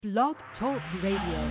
Blog Talk Radio.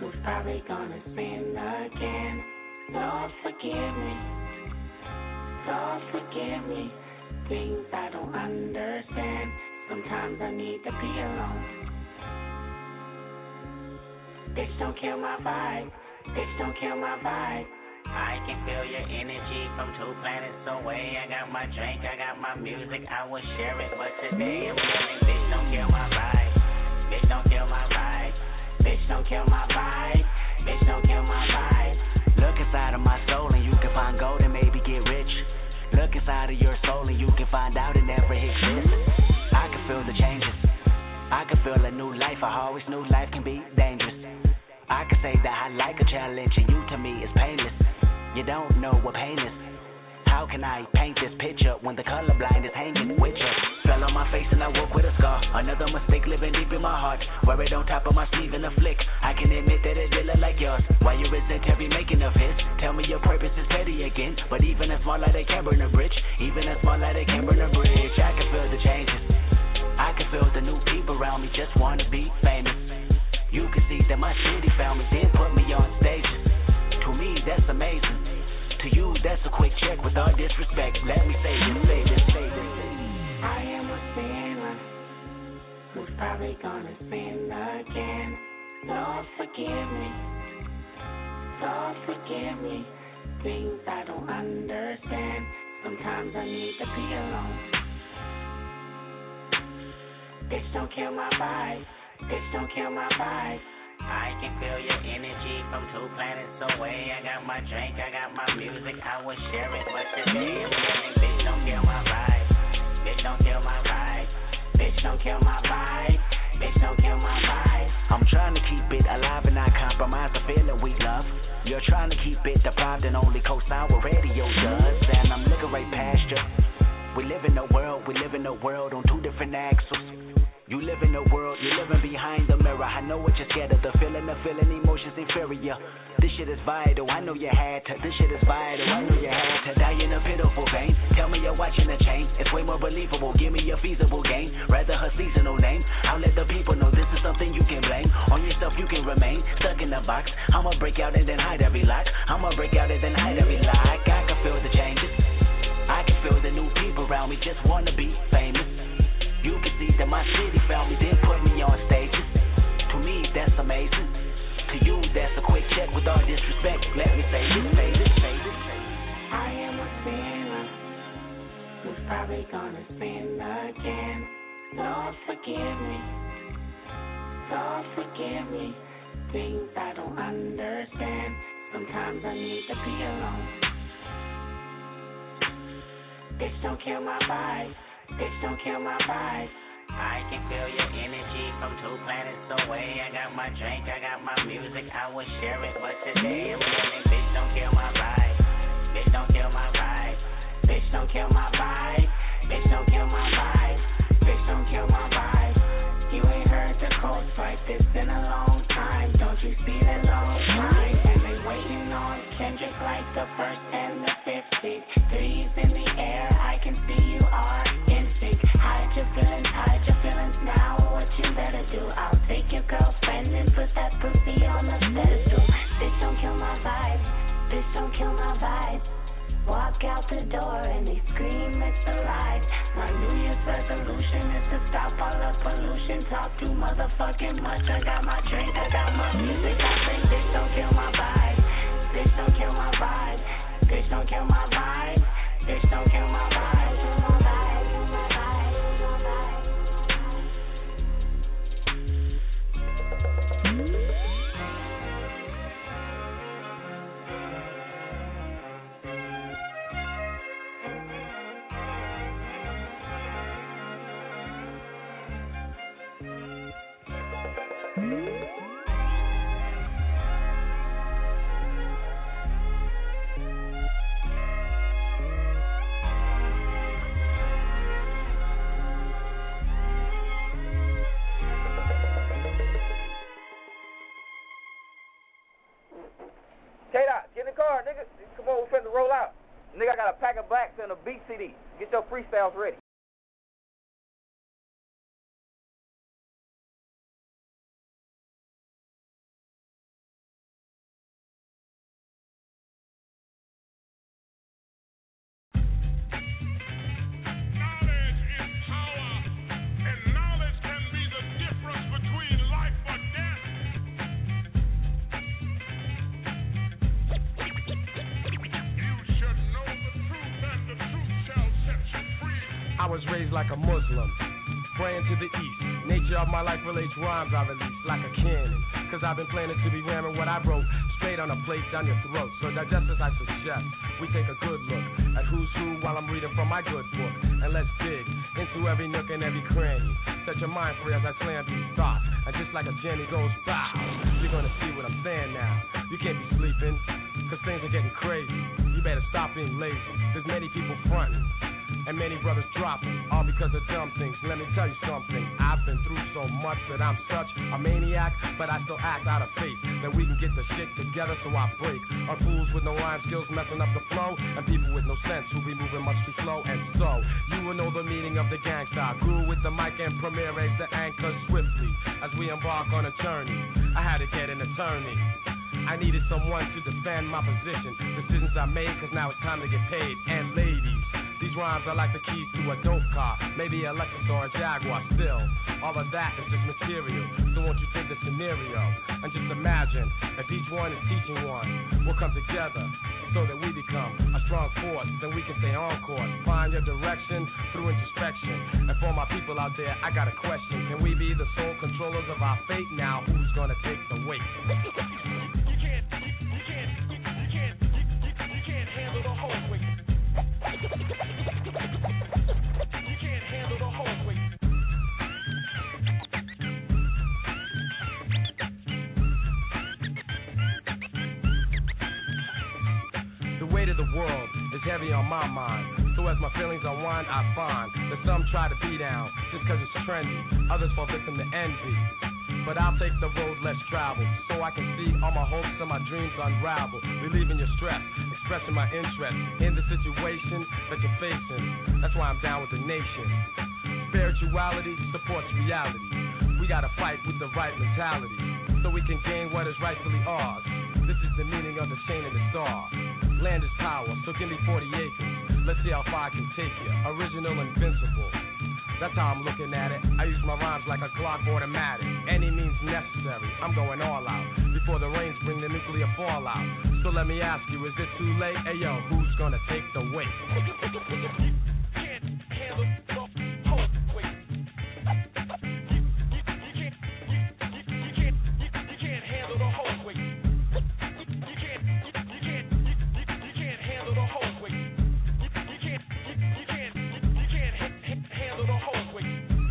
who's probably gonna sin again. Lord, forgive me. Lord, forgive me. Things I don't understand. Sometimes I need to be alone. Bitch, don't kill my vibe. Bitch, don't kill my vibe. I can feel your energy from 2 planets away. I got my drink, I got my music, I will share it. But today I'm feeling, bitch, don't kill my vibe. Bitch, don't kill my vibe. Bitch, don't kill my vibe. Bitch, don't kill my vibe. Look inside of my soul and you can find gold and maybe get rich. Look inside of your soul and you can find out it never exists. I can feel the changes. I can feel a new life. I always knew life can be dangerous. I can say that I like a challenge and you to me is painless. You don't know what pain is. How can I paint this picture when the colorblind is hanging with you? Fell on my face and I woke with a scar. Another mistake living deep in my heart. Wear it on top of my sleeve in a flick. I can admit that it did look like yours. Why you resent every making of his? Tell me your purpose is petty again. But even a small light, they can burn a bridge. Even a small light, they can burn a bridge. I can feel the changes. I can feel the new people around me just wanna be famous. You can see that my city found me, then put me on stages. To me, that's amazing. To you, that's a quick check with all disrespect. Let me say this, say this, say this. I am a sinner who's probably gonna sin again. Lord, forgive me. Lord, forgive me. Things I don't understand. Sometimes I need to be alone. Bitch, don't kill my vibe. Bitch, don't kill my vibe. I can feel your energy from 2 planets away. I got my drink, I got my music, I will share it. But today I'm feeling, bitch, don't kill my vibe. Bitch, don't kill my vibe. Bitch, don't kill my vibe. Bitch, don't kill my vibe. I'm trying to keep it alive and not compromise the feeling we love. You're trying to keep it deprived and only co-sign what radio does. And I'm looking right past you. We live in a world on 2 different axles. You live in a world, you're living behind the mirror. I know what you're scared of, the feeling, emotions inferior. This shit is vital, I know you had to. This shit is vital, I know you had to. Die in a pitiful vein, tell me you're watching a chain. It's way more believable, give me a feasible game. Rather her seasonal name, I'll let the people know this is something you can blame. On yourself you can remain, stuck in a box. I'ma break out and then hide every lock. I'ma break out and then hide every lock. I can feel the changes, I can feel the new people around me just wanna be famous. You can see that my city found me, then put me on stages. To me, that's amazing. To you, that's a quick check with all disrespect. Let me say this, say this, say this. I am a sinner who's probably gonna sin again. Lord, forgive me. Lord, forgive me. Things I don't understand. Sometimes I need to be alone. Bitch, don't kill my vibe. Bitch, don't kill my vibe. I can feel your energy from 2 planets away. I got my drink, I got my music, I will share it. But today I'm feeling, bitch, don't kill my vibe. Bitch, don't kill my vibe. Bitch, don't kill my vibe. Bitch, don't kill my vibe. Bitch, don't kill my vibe. You ain't heard the coast like this in a long time. Don't you see the long line? And they waiting on Kendrick like the 1st and the 50th. Threes in the air, I can see you are in sync. Hide your feelings now. What you better do? I'll take your girlfriend and put that pussy on the pedestal. Bitch, don't kill my vibe. Bitch, don't kill my vibe. Walk out the door and they scream it's alive. My New Year's resolution is to stop all the pollution. Talk too motherfucking much. I got my drink, I got my music. I say bitch, don't kill my vibe. Bitch, don't kill my vibe. Bitch, don't kill my vibe. Bitch, don't kill my vibe. Kill my vibe. Kill my vibe. Kill my vibe. K-Dot, get in the car, nigga. Come on, we finna roll out. Nigga, I got a pack of blacks and a beat CD. Get your freestyles ready. was raised like a Muslim, praying to the east. Nature of my life relates rhymes I release like a cannon. Cause I've been planning to be ramming what I wrote straight on a plate down your throat. So digest as I suggest, we take a good look at who's who while I'm reading from my good book. And let's dig into every nook and every cranny. Set your mind free as I slam these thoughts. And just like a Jenny goes bow, you're gonna see what I'm saying now. You can't be sleeping, cause things are getting crazy. You better stop being lazy. There's many people fronting and many brothers dropping, all because of dumb things. Let me tell you something, I've been through so much that I'm such a maniac, but I still act out of faith that we can get the shit together, so I break. Our fools with no rhyme skills messing up the flow, and people with no sense who be moving much too slow. And so, you will know the meaning of the gangsta. Grew with the mic and Premier raised the anchor swiftly as we embark on a journey. I had to get an attorney. I needed someone to defend my position. Decisions I made, cause now it's time to get paid. And ladies, these rhymes are like the keys to a dope car, maybe a Lexus or a Jaguar. Still, all of that is just material. So won't you take the scenario and just imagine if each one is teaching one, we'll come together so that we become a strong force. Then we can stay on course, find your direction through introspection. And for my people out there, I got a question: can we be the sole controllers of our fate? Now, who's gonna take the weight? You can't handle the whole weight. You can't handle the whole weight. The weight of the world is heavy on my mind. So as my feelings unwind, I find that some try to be down just cause it's trendy. Others fall victim to envy. But I'll take the road less traveled, so I can see all my hopes and my dreams unravel. Relieving your stress, expressing my interest in the situation that you're facing. That's why I'm down with the nation. Spirituality supports reality. We gotta fight with the right mentality, so we can gain what is rightfully ours. This is the meaning of the chain and the star. Land is power, so give me 40 acres. Let's see how far I can take you. Original, invincible. That's how I'm looking at it. I use my rhymes like a Glock automatic. Any means necessary, I'm going all out. Before the rains bring the nuclear fallout. So let me ask you, is it too late? Hey yo, who's gonna take the weight? Can't handle the whole weight. You can't handle the whole weight. You can't handle the whole weight. You can't handle the whole weight.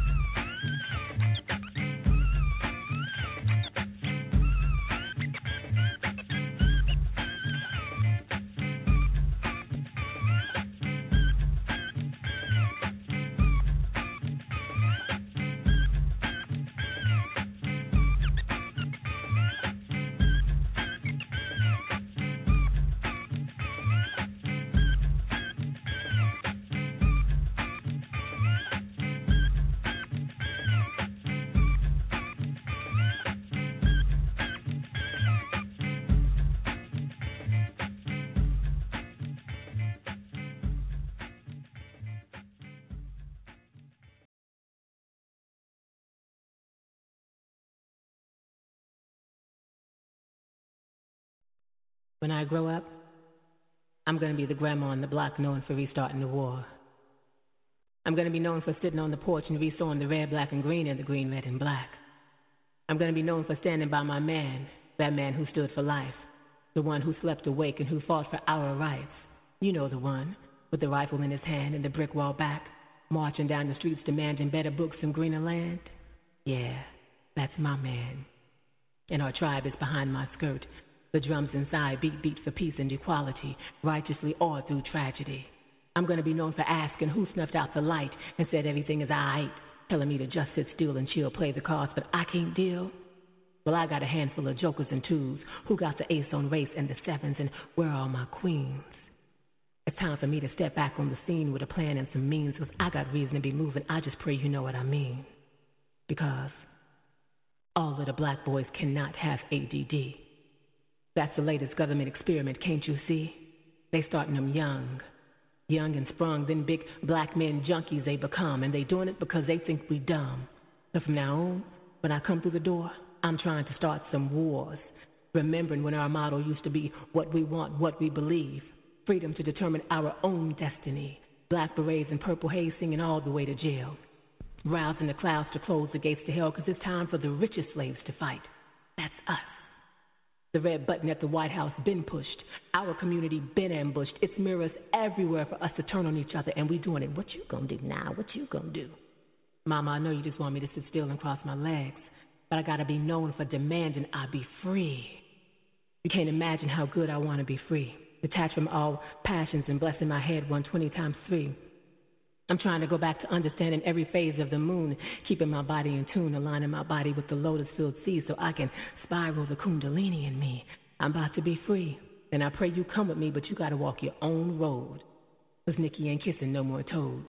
When I grow up, I'm going to be the grandma on the block known for restarting the war. I'm going to be known for sitting on the porch and resawing the red, black, and green and the green, red, and black. I'm going to be known for standing by my man, that man who stood for life, the one who slept awake and who fought for our rights. You know the one, with the rifle in his hand and the brick wall back, marching down the streets demanding better books and greener land. Yeah, that's my man. And our tribe is behind my skirt. The drums inside beat for peace and equality, righteously or through tragedy. I'm going to be known for asking who snuffed out the light and said everything is aight, telling me to just sit still and chill, play the cards, but I can't deal. Well, I got a handful of jokers and twos who got the ace on race and the sevens, and where are my queens? It's time for me to step back on the scene with a plan and some means, because I got reason to be moving. I just pray you know what I mean. Because all of the black boys cannot have ADD. That's the latest government experiment, can't you see? They starting them young and sprung, then big black men junkies they become, and they doing it because they think we dumb. So from now on, when I come through the door, I'm trying to start some wars, remembering when our motto used to be what we want, what we believe, freedom to determine our own destiny. Black berets and purple haze singing all the way to jail. Rousing the clouds to close the gates to hell, because it's time for the richest slaves to fight. That's us. The red button at the White House been pushed. Our community been ambushed. It's mirrors everywhere for us to turn on each other, and we doing it. What you gonna do now? What you gonna do? Mama, I know you just want me to sit still and cross my legs, but I gotta be known for demanding I be free. You can't imagine how good I wanna be free. Detached from all passions and blessing my head 120 times 3. I'm trying to go back to understanding every phase of the moon, keeping my body in tune, aligning my body with the lotus-filled sea so I can spiral the kundalini in me. I'm about to be free, and I pray you come with me, but you gotta walk your own road. 'Cause Nikki ain't kissing no more toes.